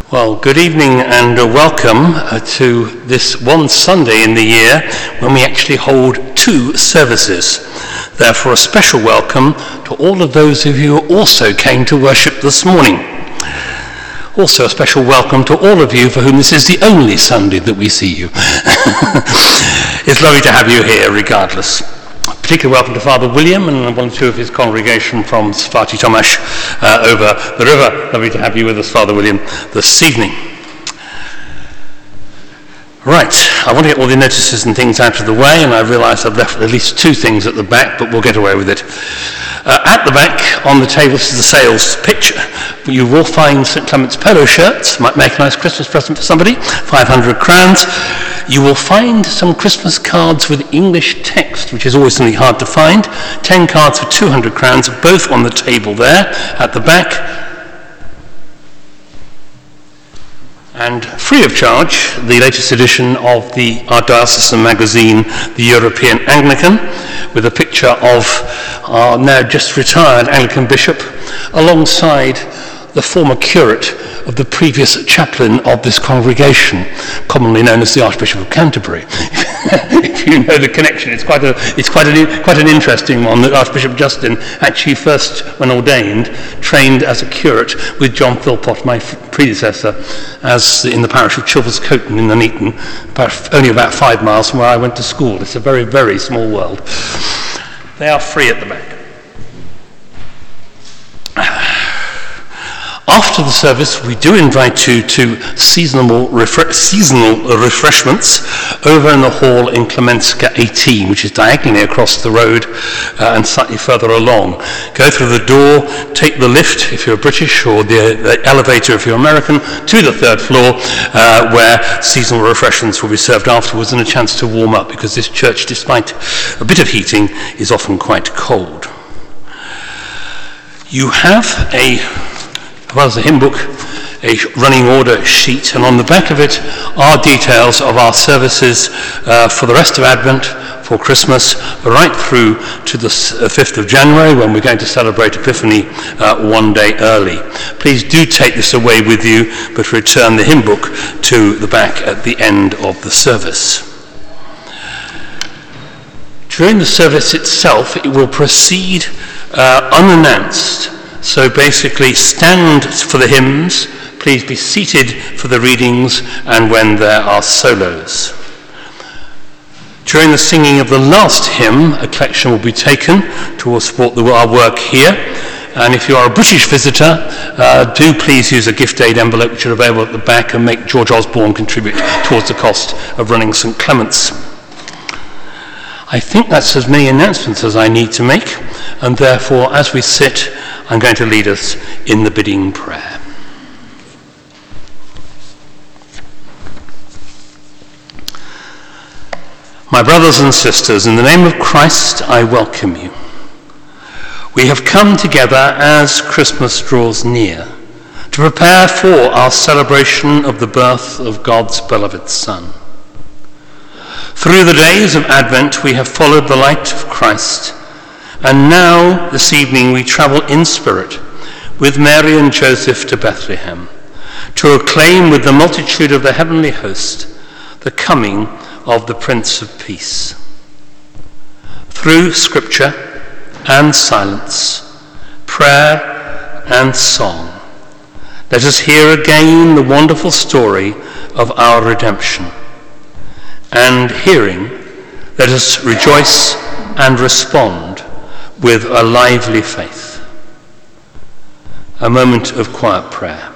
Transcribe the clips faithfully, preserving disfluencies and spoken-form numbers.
Well, good evening and uh, welcome uh, to this one Sunday in the year when we actually hold two services. Therefore, a special welcome to all of those of you who also came to worship this morning. Also, a special welcome to all of you for whom this is the only Sunday that we see you. It's lovely to have you here regardless. Particularly welcome to Father William and one or two of his congregation from Sfati Tomasz uh, over the river. Lovely to have you with us, Father William, this evening. Right, I want to get all the notices and things out of the way, and I realise I've left at least two things at the back, but we'll get away with it. Uh, at the back, on the table, this is the sales pitch. You will find Saint Clement's polo shirts. Might make a nice Christmas present for somebody. five hundred crowns. You will find some Christmas cards with English text, which is always something hard to find. ten cards for two hundred crowns, both on the table there at the back. And free of charge, the latest edition of the our diocesan magazine, the European Anglican, with a picture of our now just retired Anglican bishop, alongside the former curate of the previous chaplain of this congregation, commonly known as the Archbishop of Canterbury. If you know the connection, it's quite a it's quite an quite an interesting one. That Archbishop Justin actually first, when ordained, trained as a curate with John Philpott, my predecessor, as in the parish of Chilvers-Coton in Nuneaton, about, only about five miles from where I went to school. It's a very, very small world. They are free at the back. After the service, we do invite you to seasonal, refre- seasonal refreshments over in the hall in Klemenska eighteen, which is diagonally across the road uh, and slightly further along. Go through the door, take the lift if you're British, or the, the elevator if you're American, to the third floor uh, where seasonal refreshments will be served afterwards and a chance to warm up, because this church, despite a bit of heating, is often quite cold. You have a as well as the hymn book, a running order sheet, and on the back of it are details of our services uh, for the rest of Advent, for Christmas, right through to the fifth of January, when we're going to celebrate Epiphany uh, one day early. Please do take this away with you, but return the hymn book to the back at the end of the service. During the service itself, it will proceed uh, unannounced. So basically, stand for the hymns, please be seated for the readings and when there are solos. During the singing of the last hymn, a collection will be taken to support the, our work here. And if you are a British visitor, uh, do please use a gift aid envelope which are available at the back, and make George Osborne contribute towards the cost of running Saint Clement's. I think that's as many announcements as I need to make, and therefore, as we sit, I'm going to lead us in the bidding prayer. My brothers and sisters, in the name of Christ, I welcome you. We have come together as Christmas draws near to prepare for our celebration of the birth of God's beloved Son. Through the days of Advent, we have followed the light of Christ, and now, this evening, we travel in spirit with Mary and Joseph to Bethlehem to acclaim with the multitude of the heavenly host the coming of the Prince of Peace. Through Scripture and silence, prayer and song, let us hear again the wonderful story of our redemption. And hearing, let us rejoice and respond with a lively faith. A moment of quiet prayer.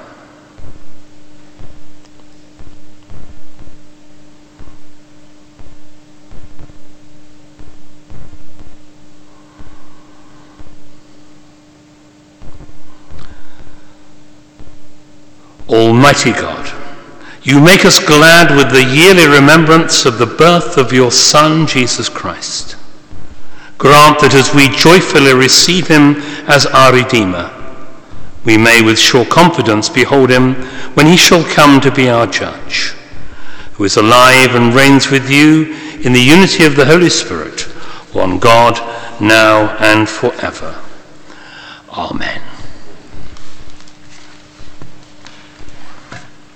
Almighty God, you make us glad with the yearly remembrance of the birth of your Son, Jesus Christ. Grant that as we joyfully receive him as our Redeemer, we may with sure confidence behold him when he shall come to be our judge, who is alive and reigns with you in the unity of the Holy Spirit, one God, now and forever. Amen.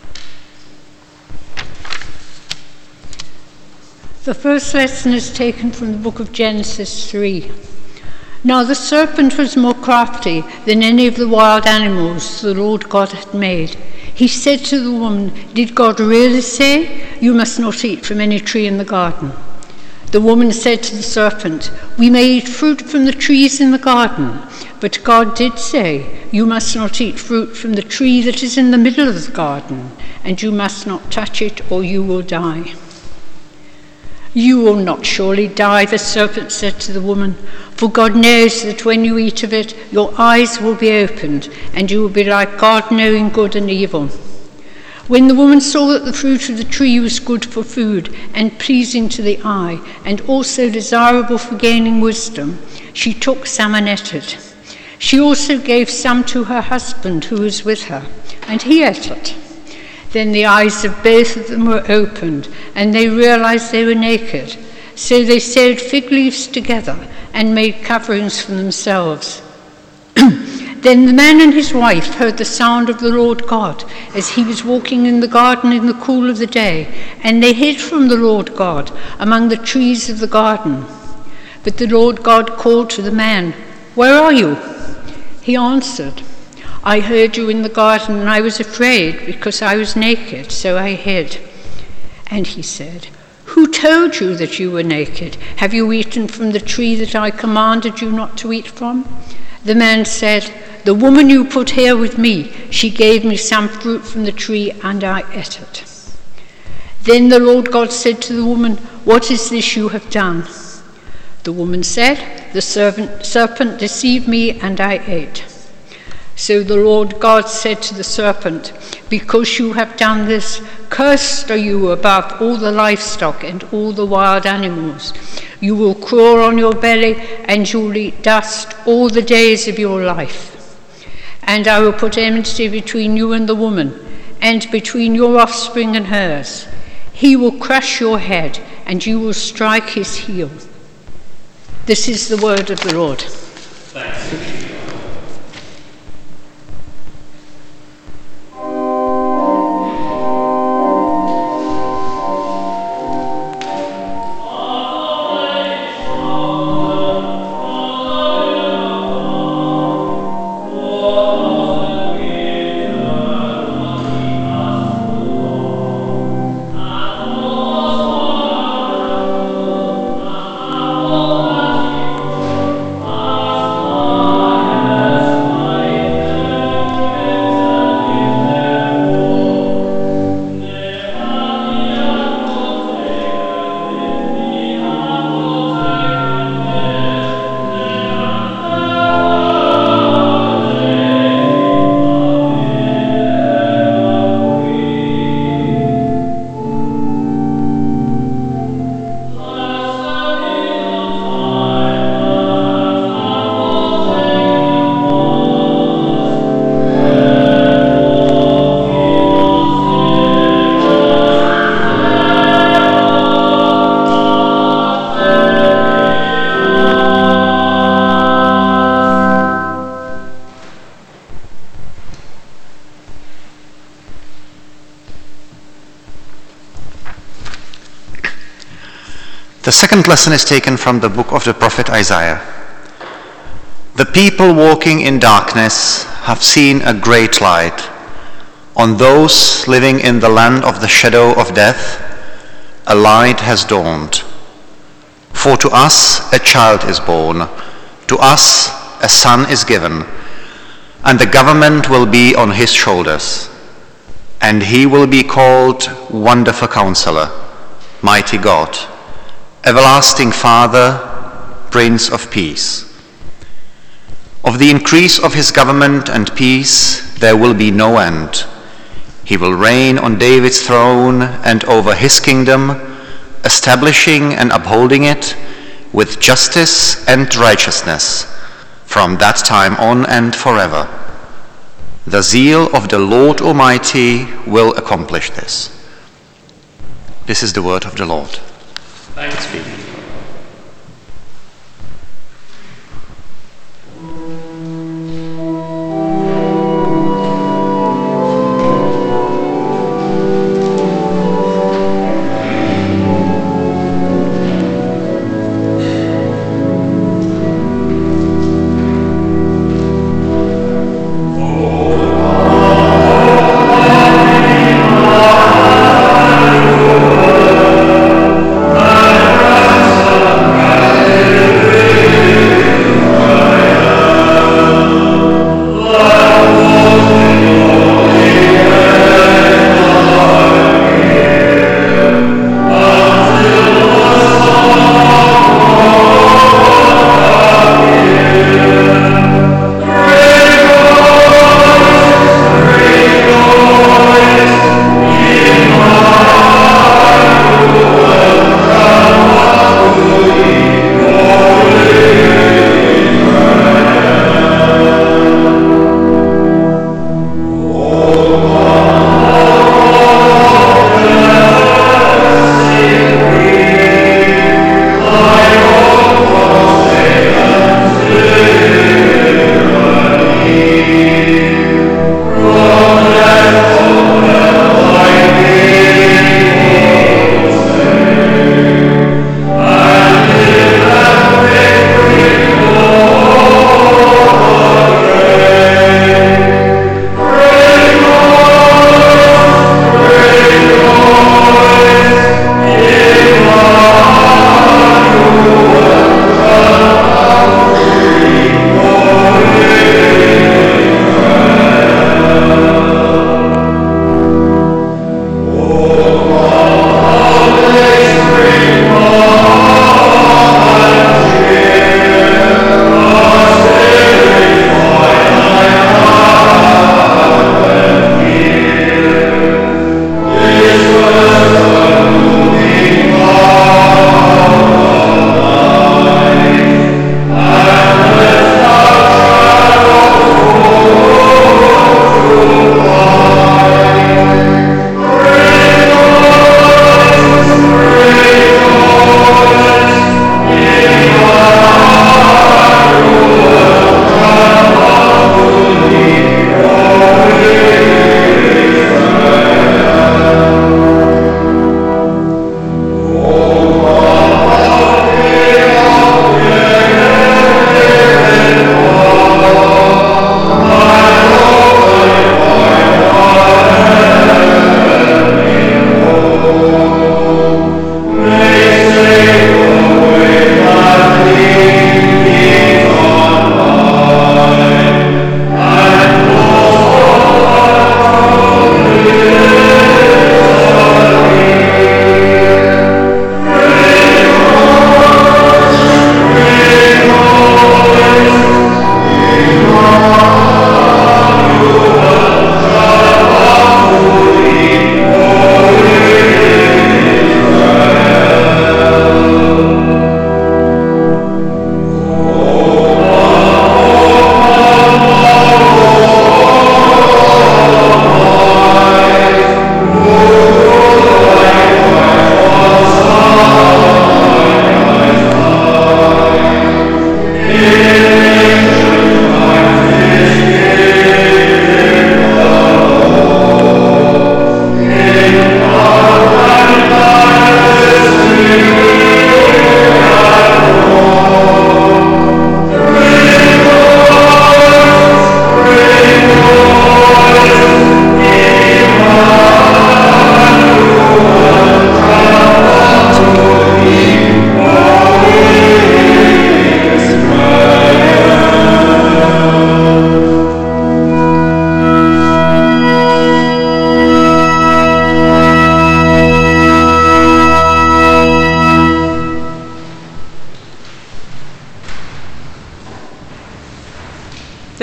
The first lesson is taken from the book of Genesis three. Now the serpent was more crafty than any of the wild animals the Lord God had made. He said to the woman, "Did God really say, 'You must not eat from any tree in the garden'?" The woman said to the serpent, "We may eat fruit from the trees in the garden, but God did say, 'You must not eat fruit from the tree that is in the middle of the garden, and you must not touch it, or you will die.'" "You will not surely die," the serpent said to the woman, "for God knows that when you eat of it, your eyes will be opened, and you will be like God, knowing good and evil." When the woman saw that the fruit of the tree was good for food and pleasing to the eye, and also desirable for gaining wisdom, she took some and ate it. She also gave some to her husband who was with her, and he ate it. Then the eyes of both of them were opened, and they realized they were naked. So they sewed fig leaves together and made coverings for themselves. Then the man and his wife heard the sound of the Lord God as he was walking in the garden in the cool of the day, and they hid from the Lord God among the trees of the garden. But the Lord God called to the man, "Where are you?" He answered, "I heard you in the garden, and I was afraid because I was naked, so I hid." And he said, "Who told you that you were naked? Have you eaten from the tree that I commanded you not to eat from?" The man said, "The woman you put here with me, she gave me some fruit from the tree, and I ate it." Then the Lord God said to the woman, "What is this you have done?" The woman said, "The serpent, serpent deceived me, and I ate." So the Lord God said to the serpent, "Because you have done this, cursed are you above all the livestock and all the wild animals. You will crawl on your belly, and you will eat dust all the days of your life. And I will put enmity between you and the woman, and between your offspring and hers. He will crush your head, and you will strike his heel." This is the word of the Lord. Thanks be to God. The second lesson is taken from the book of the prophet Isaiah. "The people walking in darkness have seen a great light. On those living in the land of the shadow of death, a light has dawned. For to us a child is born, to us a son is given, and the government will be on his shoulders. And he will be called Wonderful Counselor, Mighty God, Everlasting Father, Prince of Peace. Of the increase of his government and peace there will be no end. He will reign on David's throne and over his kingdom, establishing and upholding it with justice and righteousness from that time on and forever. The zeal of the Lord Almighty will accomplish this." This is the word of the Lord. Thanks be.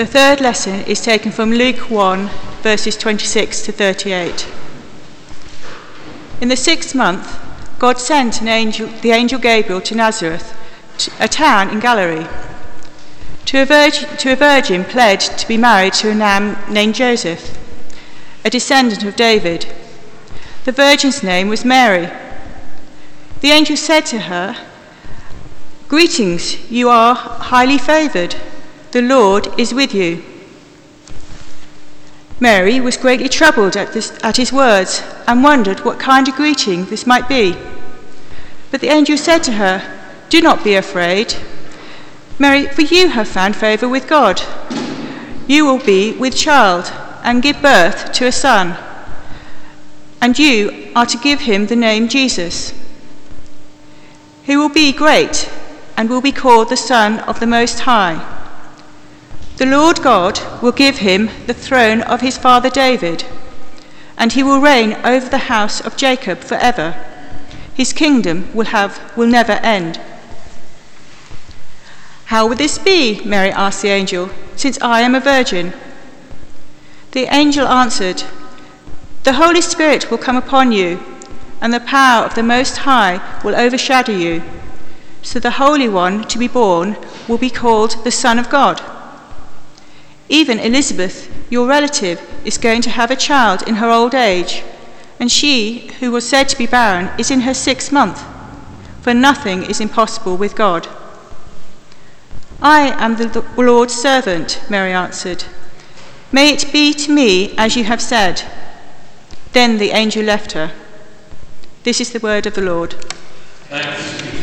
The third lesson is taken from Luke one, verses twenty-six to thirty-eight. In the sixth month, God sent an angel, the angel Gabriel to Nazareth, a town in Galilee, to a, virgin, to a virgin pledged to be married to a man named Joseph, a descendant of David. The virgin's name was Mary. The angel said to her, "Greetings, you are highly favoured. The Lord is with you." Mary was greatly troubled at, this, at his words and wondered what kind of greeting this might be. But the angel said to her, "Do not be afraid, Mary, for you have found favour with God. You will be with child and give birth to a son, and you are to give him the name Jesus. He will be great and will be called the Son of the Most High. The Lord God will give him the throne of his father David, and he will reign over the house of Jacob forever. His kingdom will have will never end." "How will this be?" Mary asked the angel, "since I am a virgin?" The angel answered, "The Holy Spirit will come upon you, and the power of the Most High will overshadow you. So the Holy One to be born will be called the Son of God. Even Elizabeth, your relative, is going to have a child in her old age, and she, who was said to be barren, is in her sixth month, for nothing is impossible with God." "I am the Lord's servant," Mary answered. "May it be to me as you have said." Then the angel left her. This is the word of the Lord. Thanks be to God.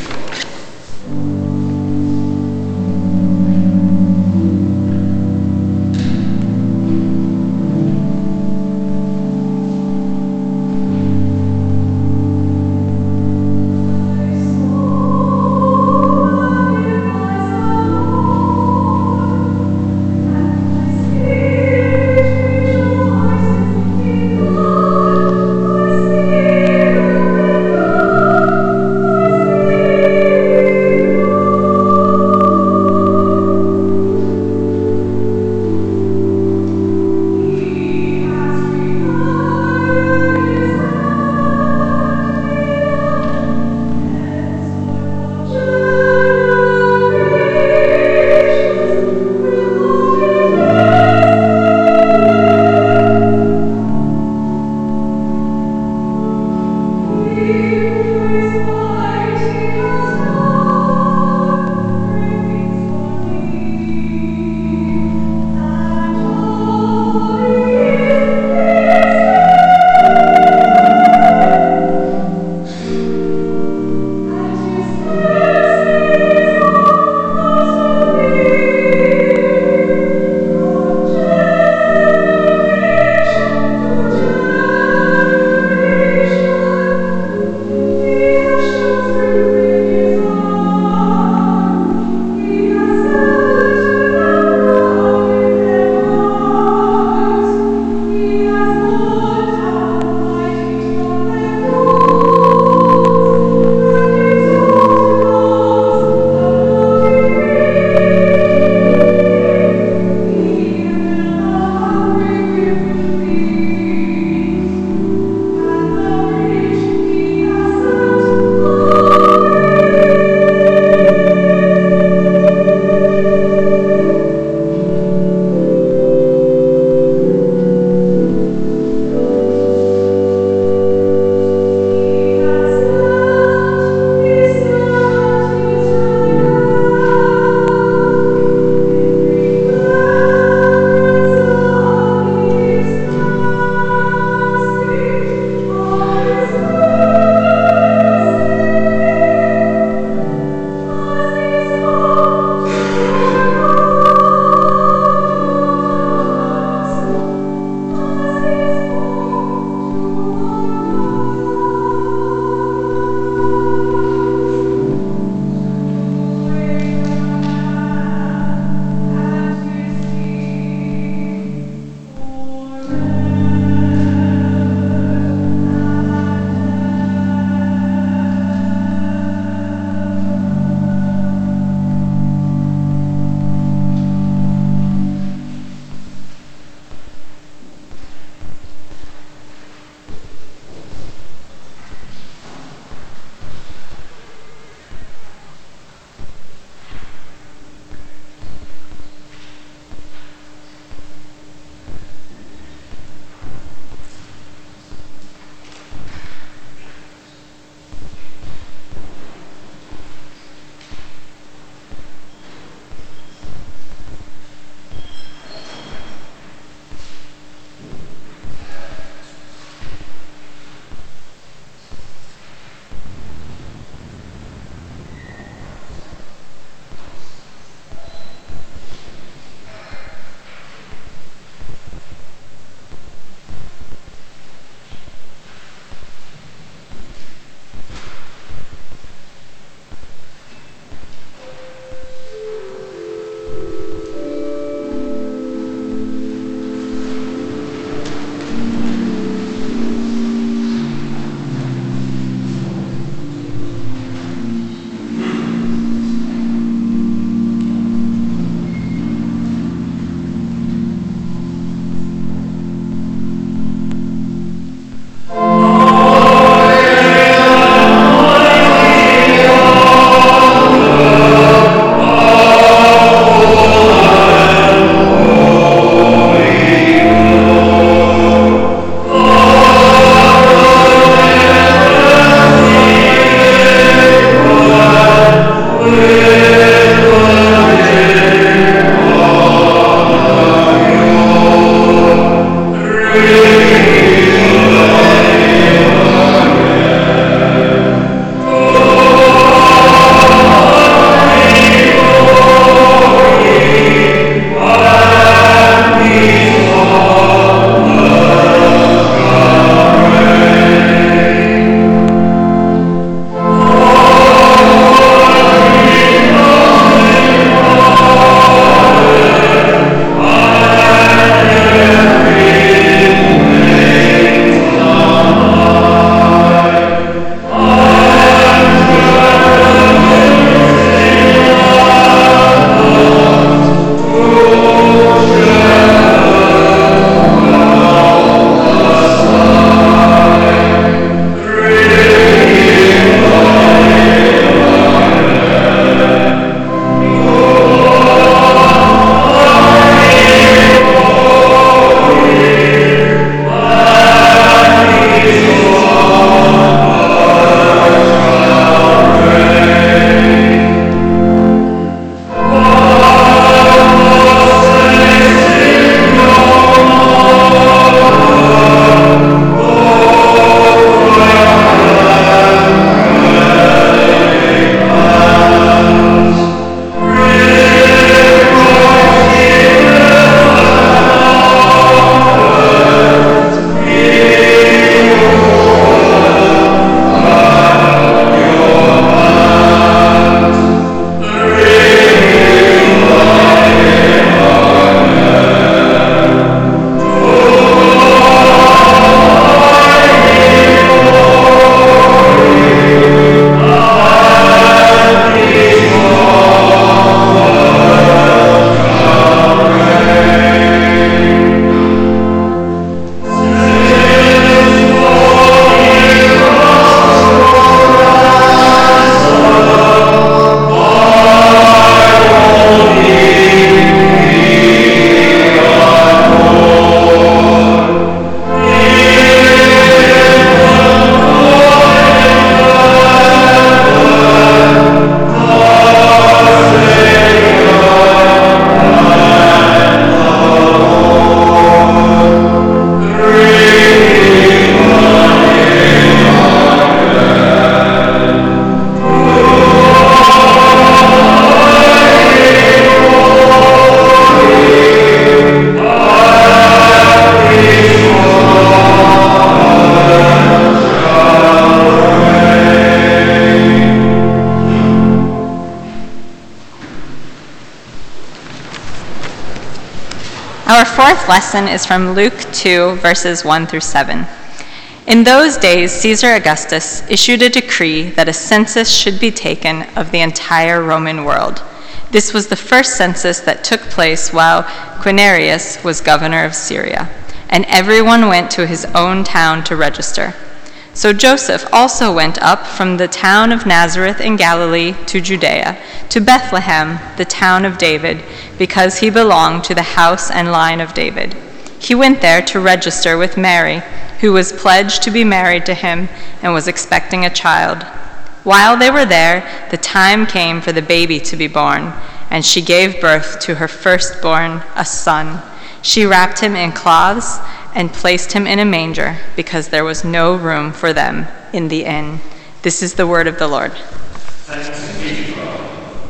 our fourth lesson is from Luke two, verses one through seven. In those days, Caesar Augustus issued a decree that a census should be taken of the entire Roman world. This was the first census that took place while Quirinius was governor of Syria, and everyone went to his own town to register. So Joseph also went up from the town of Nazareth in Galilee to Judea, to Bethlehem, the town of David, because he belonged to the house and line of David. He went there to register with Mary, who was pledged to be married to him and was expecting a child. While they were there, the time came for the baby to be born, and she gave birth to her firstborn, a son. She wrapped him in cloths and placed him in a manger, because there was no room for them in the inn. This is the word of the Lord. Thanks be to God.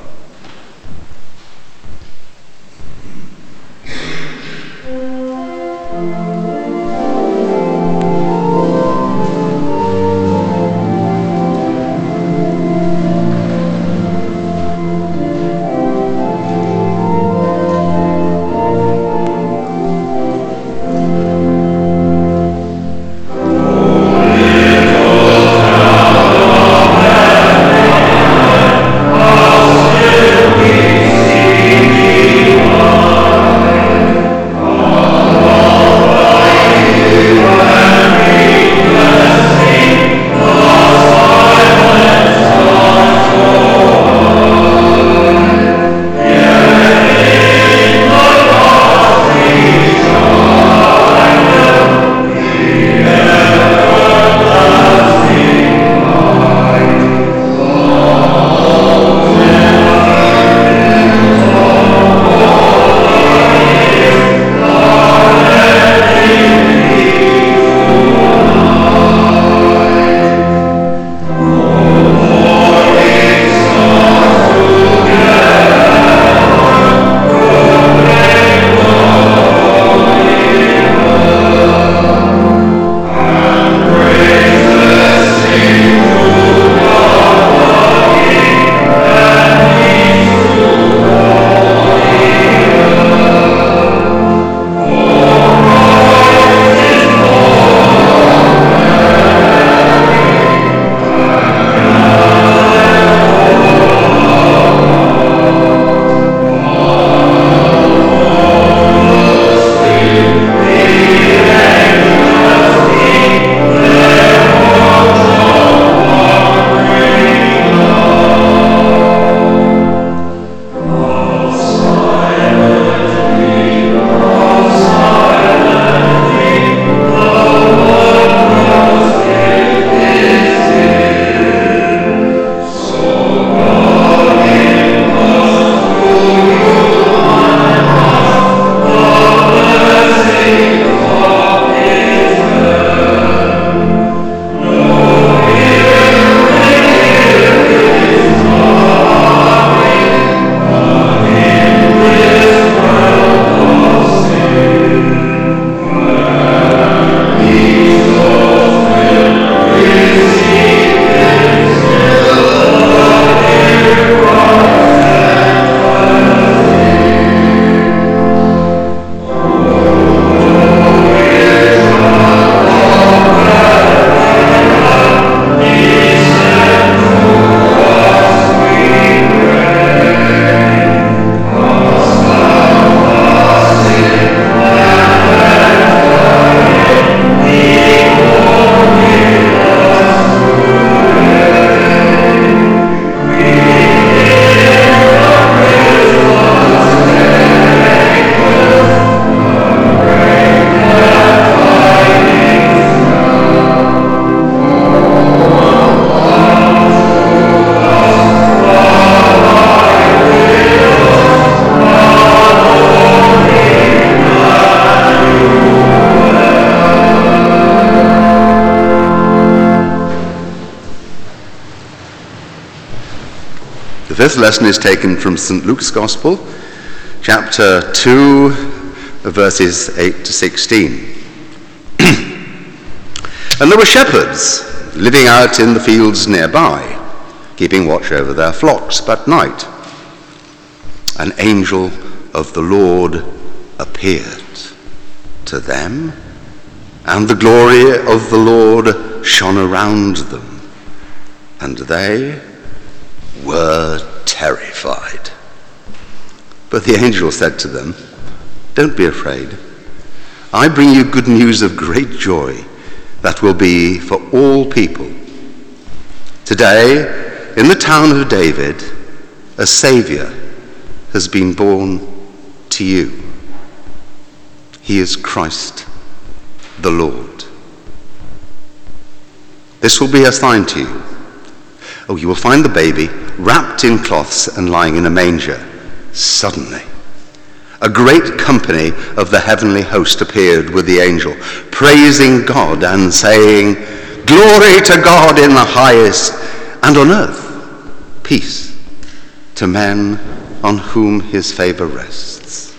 The fifth lesson is taken from Saint Luke's Gospel, chapter two, verses eight to sixteen. And there were shepherds living out in the fields nearby, keeping watch over their flocks by night. An angel of the Lord appeared, to them, and the glory of the Lord shone around them, and they were terrified. But the angel said to them, "Don't be afraid. I bring you good news of great joy that will be for all people. Today, in the town of David, a Saviour has been born to you. He is Christ the Lord. This will be a sign to you. Oh, you will find the baby wrapped in cloths and lying in a manger." Suddenly, a great company of the heavenly host appeared with the angel, praising God and saying, "Glory to God in the highest, and on earth peace to men on whom his favor rests."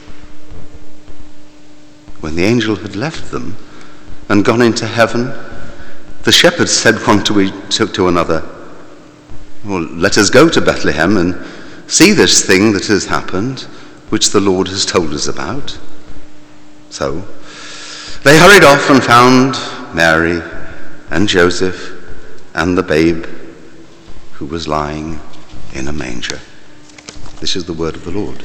When the angel had left them and gone into heaven, the shepherds said one to, each, to, to another, "Well, let us go to Bethlehem and see this thing that has happened, which the Lord has told us about." So they hurried off and found Mary and Joseph and the babe who was lying in a manger. This is the word of the Lord.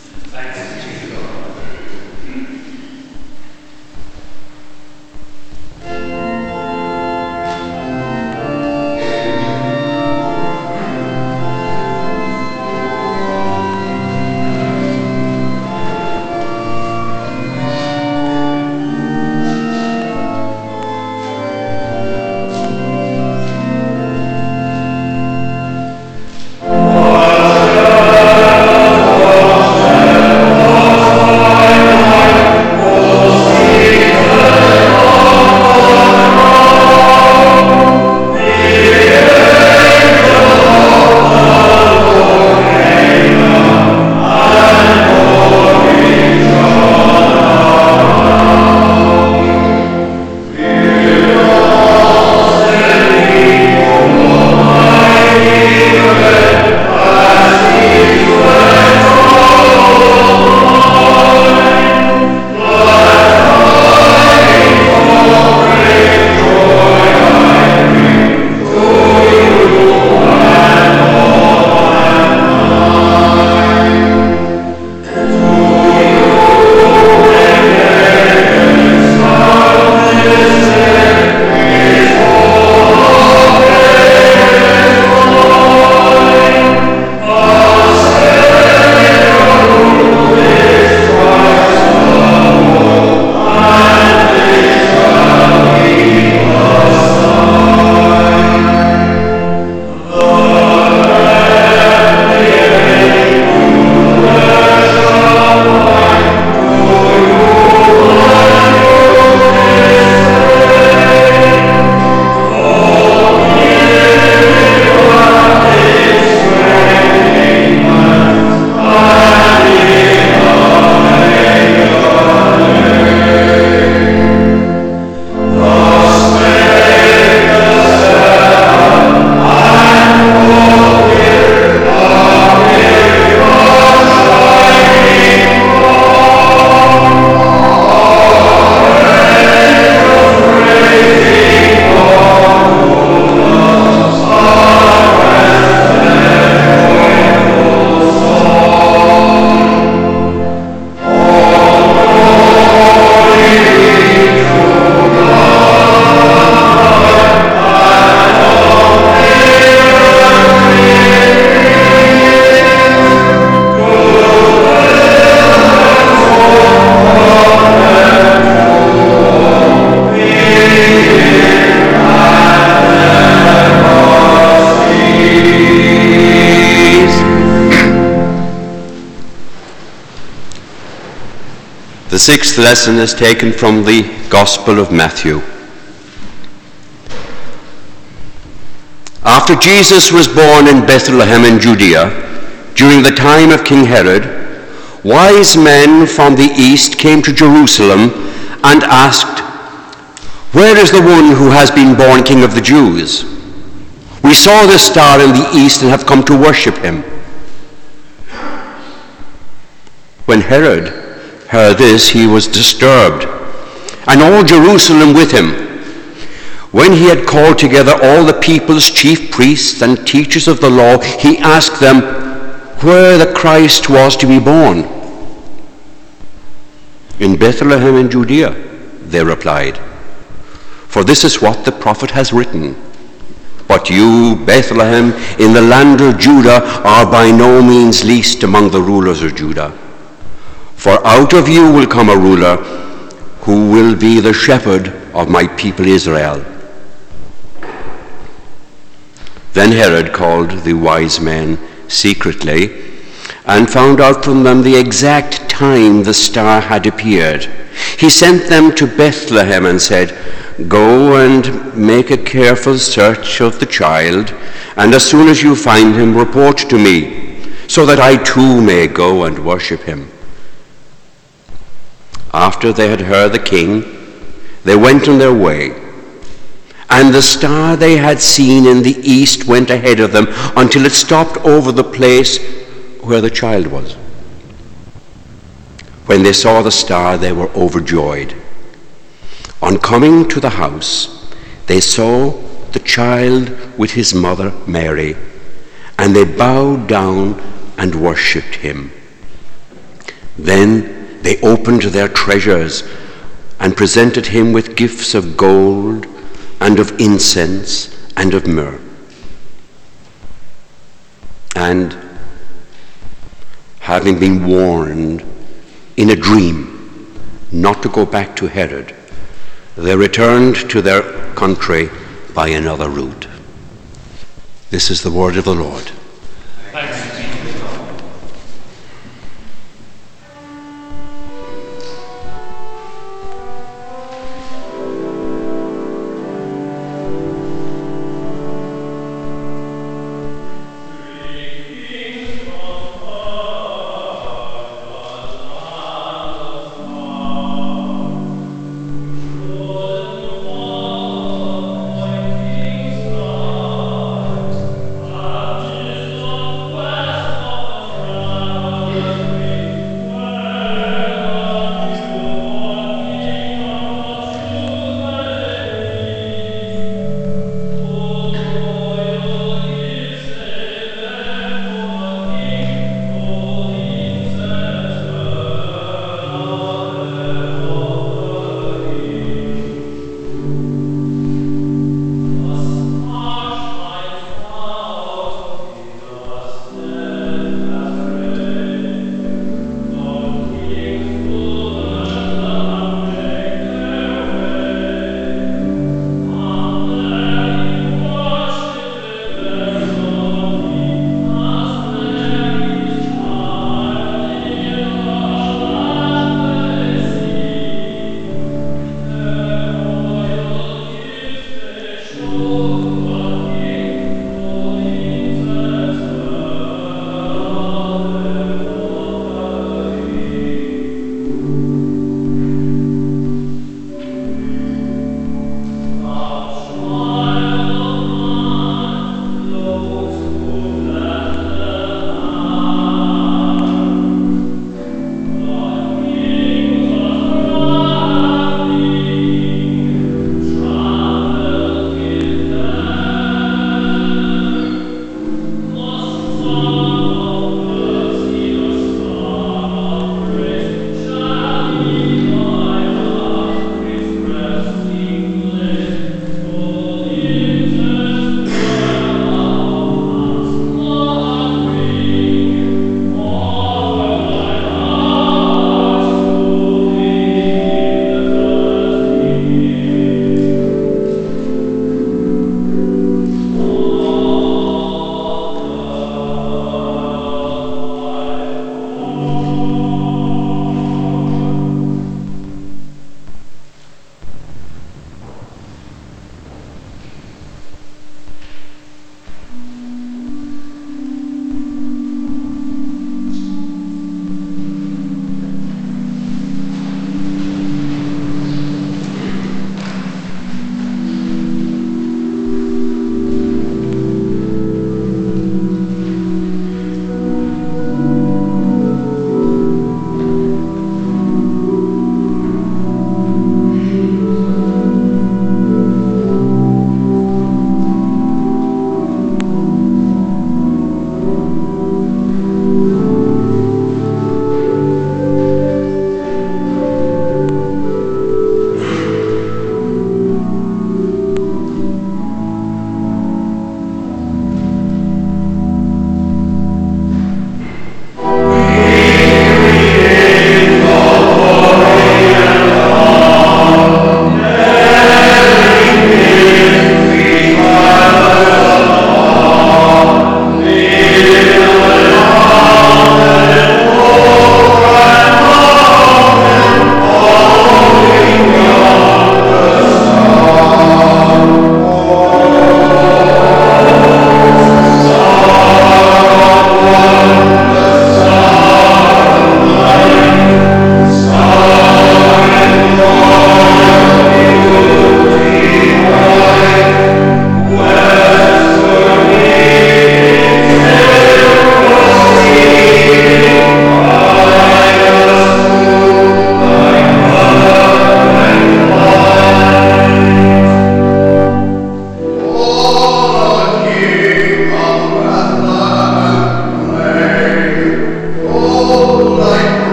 The sixth lesson is taken from the Gospel of Matthew. After Jesus was born in Bethlehem in Judea, during the time of King Herod, wise men from the east came to Jerusalem and asked, "Where is the one who has been born King of the Jews? We saw the star in the east and have come to worship him." When Herod heard this, he was disturbed, and all Jerusalem with him. When he had called together all the people's chief priests and teachers of the law, he asked them where the Christ was to be born. In Bethlehem in Judea, they replied, for this is what the prophet has written. But you, Bethlehem, in the land of Judah, are by no means least among the rulers of Judah. For out of you will come a ruler who will be the shepherd of my people Israel. Then Herod called the wise men secretly and found out from them the exact time the star had appeared. He sent them to Bethlehem and said, go and make a careful search of the child, and as soon as you find him, report to me, so that I too may go and worship him. After they had heard the king, they went on their way. And the star they had seen in the east went ahead of them until it stopped over the place where the child was. When they saw the star, they were overjoyed. On coming to the house, they saw the child with his mother Mary, and they bowed down and worshipped him. Then they opened their treasures and presented him with gifts of gold, and of incense, and of myrrh. And having been warned in a dream not to go back to Herod, they returned to their country by another route. This is the word of the Lord. Thanks.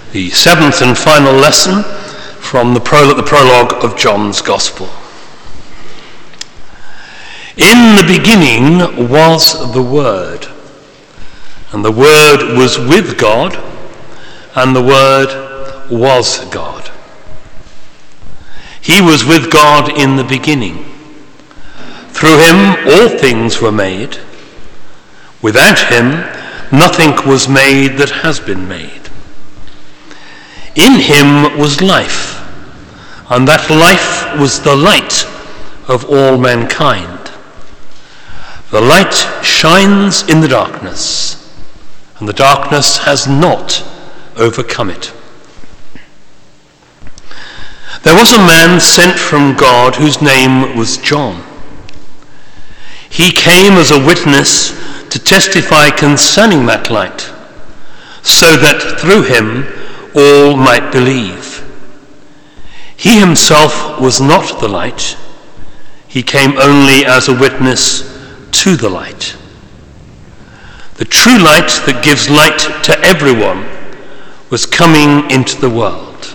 the seventh and final lesson from the, prolo- the prologue of John's Gospel. In the beginning was the Word, and the Word was with God, and the Word was God. He was with God in the beginning. Through him all things were made. Without him nothing was made that has been made. In him was life, and that life was the light of all mankind. The light shines in the darkness, and the darkness has not overcome it. There was a man sent from God whose name was John. He came as a witness to testify concerning that light, so that through him all might believe. He himself was not the light. He came only as a witness to the light. The true light that gives light to everyone was coming into the world.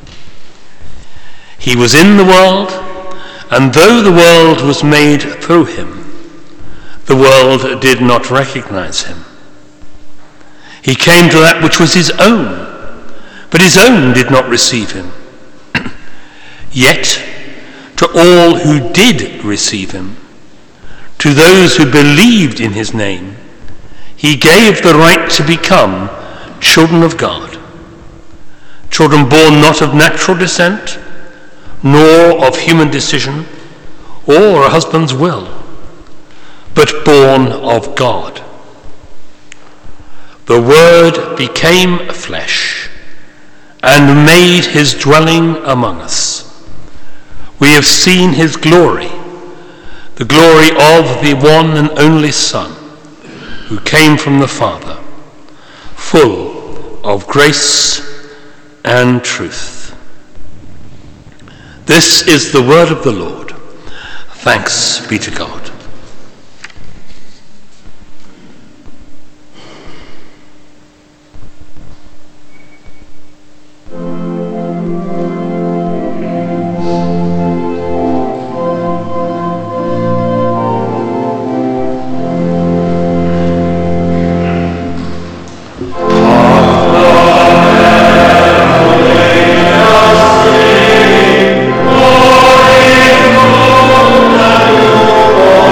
He was in the world, and though the world was made through him, the world did not recognize him. He came to that which was his own, but his own did not receive him. Yet, to all who did receive him, to those who believed in his name, he gave the right to become children of God. Children born not of natural descent, nor of human decision, or a husband's will, but born of God. The Word became flesh and made his dwelling among us. We have seen his glory, the glory of the one and only Son, who came from the Father, full of grace and truth. This is the word of the Lord. Thanks be to God. Oh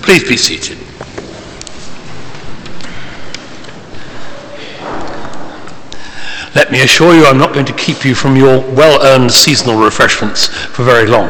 Please be seated. Let me assure you I'm not going to keep you from your well-earned seasonal refreshments for very long.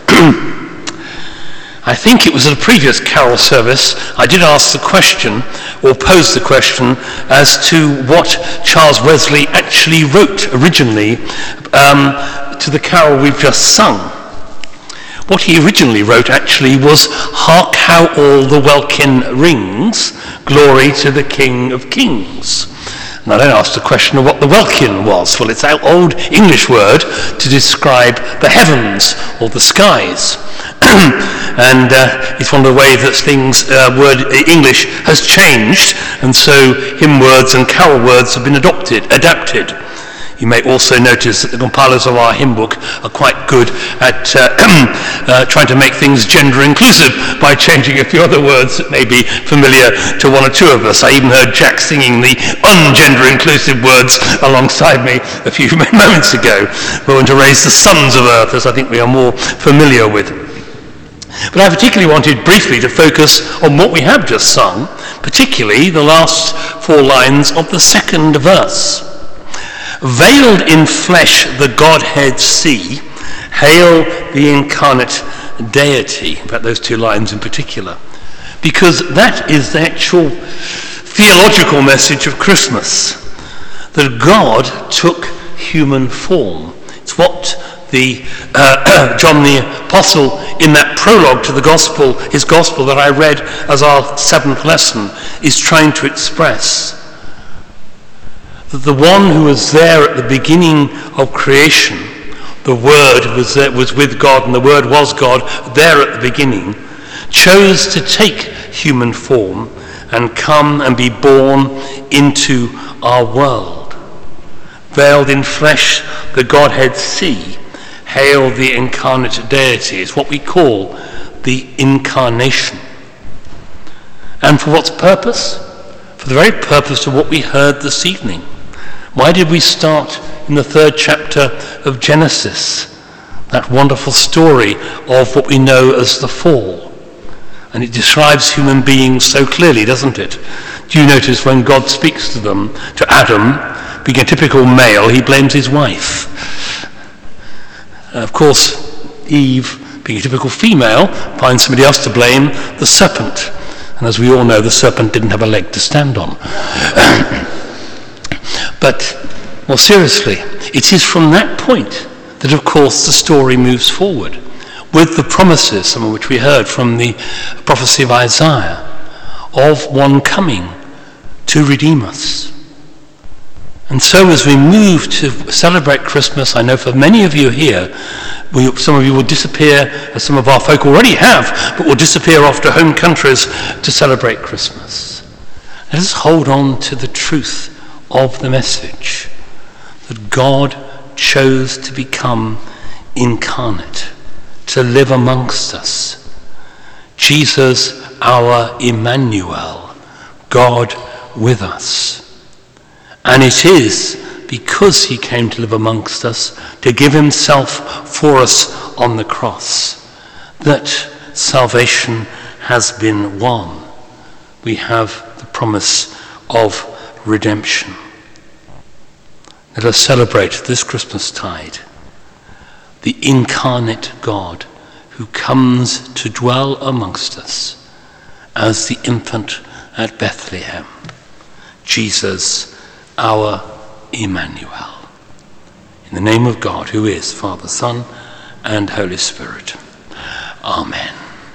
I think it was at a previous carol service I did ask the question, or pose the question, as to what Charles Wesley actually wrote originally um, to the carol we've just sung. What he originally wrote actually was, "Hark how all the welkin rings, glory to the King of Kings." And I then asked the question of what the welkin was. Well, it's that old English word to describe the heavens or the skies. and uh, it's one of the ways that things, uh, word English has changed, and so hymn words and carol words have been adopted, adapted. You may also notice that the compilers of our hymn book are quite good at uh, uh, trying to make things gender inclusive by changing a few other words that may be familiar to one or two of us. I even heard Jack singing the ungender inclusive words alongside me a few moments ago. We're going to raise the sons of earth, as I think we are more familiar with. But I particularly wanted briefly to focus on what we have just sung, particularly the last four lines of the second verse. Veiled in flesh the Godhead see, hail the incarnate deity. About those two lines in particular, because that is the actual theological message of Christmas, that God took human form. It's what the uh, John the Apostle, in that prologue to the gospel, his gospel that I read as our seventh lesson, is trying to express. That the one who was there at the beginning of creation, the Word was there, was with God, and the Word was God there at the beginning, chose to take human form and come and be born into our world. Veiled in flesh, the Godhead see, hail the incarnate deity. It's what we call the incarnation. And for what purpose? For the very purpose of what we heard this evening. Why did we start in the third chapter of Genesis? That wonderful story of what we know as the fall. And it describes human beings so clearly, doesn't it? Do you notice when God speaks to them, to Adam, being a typical male, he blames his wife. Uh, of course, Eve, being a typical female, finds somebody else to blame, the serpent. And as we all know, the serpent didn't have a leg to stand on. But more seriously, it is from that point that, of course, the story moves forward with the promises, some of which we heard from the prophecy of Isaiah, of one coming to redeem us. And so as we move to celebrate Christmas, I know for many of you here, we, some of you will disappear, as some of our folk already have, but will disappear off to home countries to celebrate Christmas. Let us hold on to the truth of the message that God chose to become incarnate, to live amongst us. Jesus, our Emmanuel, God with us. And it is because he came to live amongst us, to give himself for us on the cross, that salvation has been won. We have the promise of redemption. Let us celebrate this Christmas tide the incarnate God who comes to dwell amongst us as the infant at Bethlehem, Jesus, our Emmanuel. In the name of God, who is Father, Son, and Holy Spirit. Amen.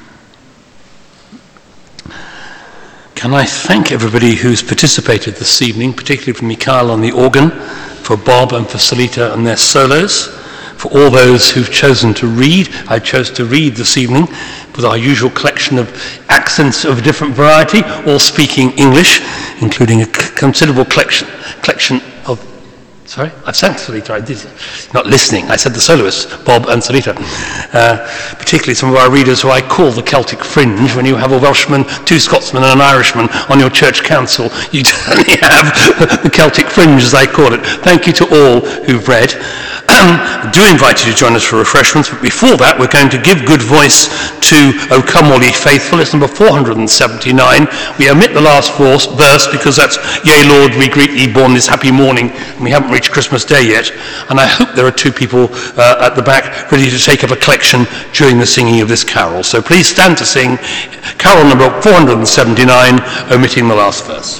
Can I thank everybody who's participated this evening, particularly for Mikhail on the organ, for Bob and for Salita and their solos, for all those who've chosen to read. I chose to read this evening with our usual collection of accents of a different variety, all speaking English, including a considerable collection collection of... Sorry? I've sang Salita, I did. Not listening. I said the soloists, Bob and Salita. Uh, particularly some of our readers who I call the Celtic fringe. When you have a Welshman, two Scotsmen and an Irishman on your church council, you certainly have the Celtic fringe, as I call it. Thank you to all who've read. do invite you to join us for refreshments, but before that we're going to give good voice to O Come All Ye Faithful. It's number four hundred seventy-nine. We omit the last verse because that's Yea Lord, we greet thee born this happy morning, and we haven't reached Christmas Day yet, and I hope there are two people uh, at the back ready to take up a collection during the singing of this carol. So please stand to sing carol number four hundred seventy-nine, omitting the last verse.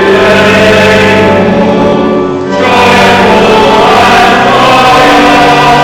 Oh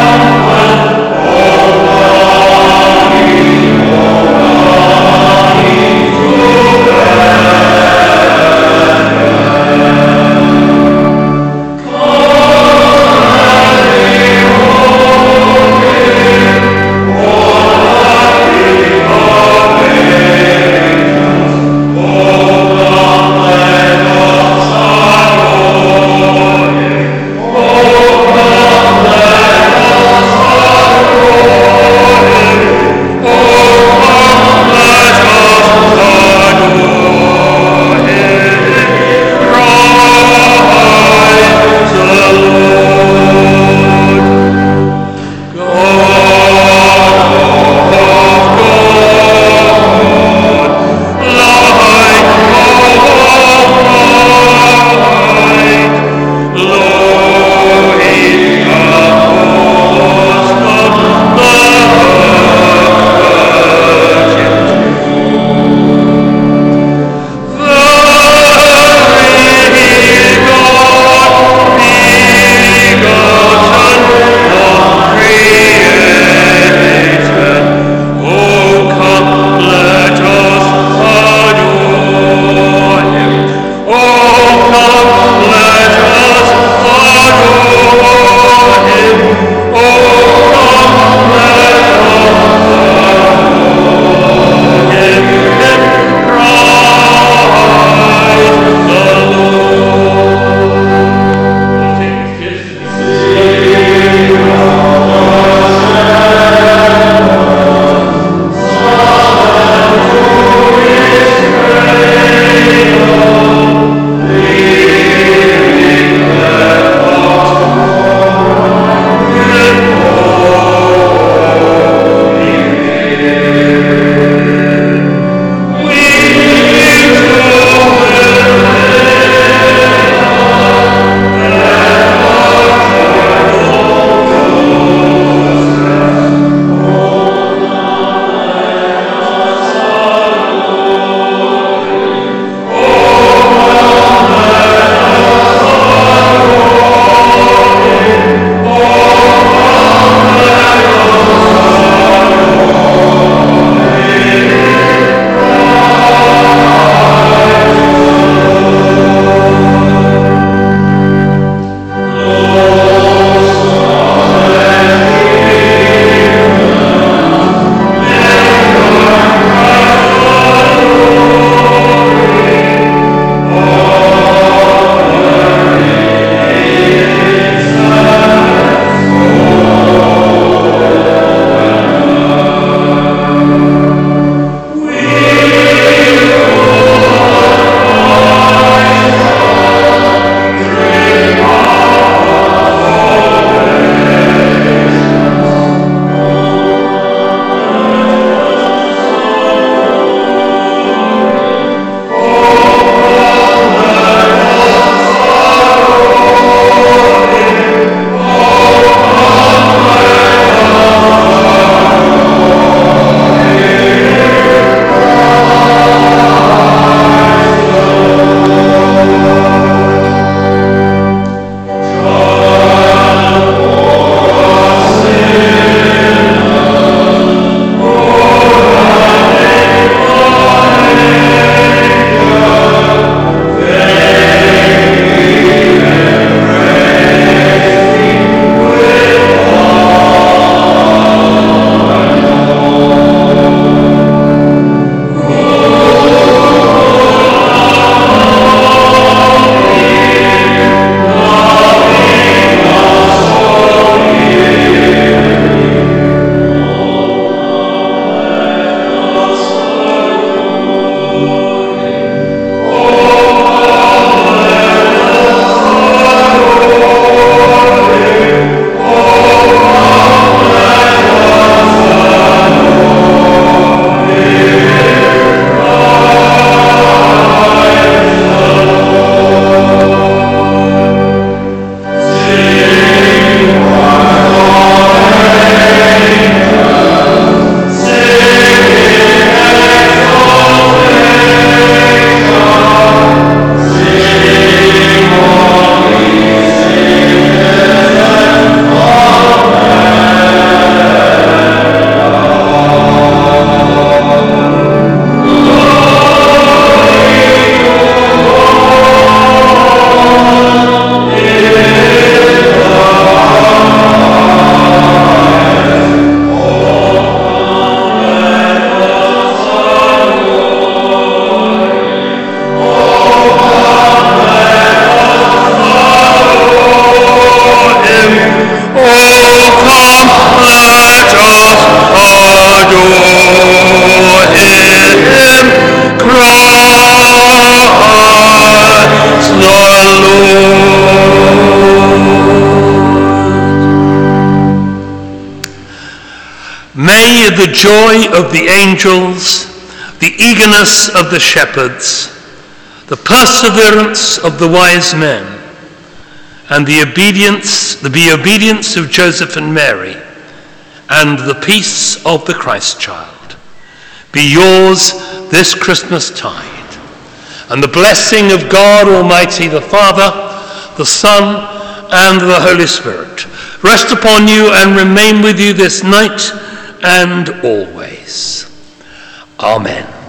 the joy of the angels, the eagerness of the shepherds, the perseverance of the wise men, and the obedience, the be obedience of Joseph and Mary, and the peace of the Christ child be yours this Christmas tide. And the blessing of God Almighty, the Father, the Son, and the Holy Spirit rest upon you and remain with you this night and always. Amen.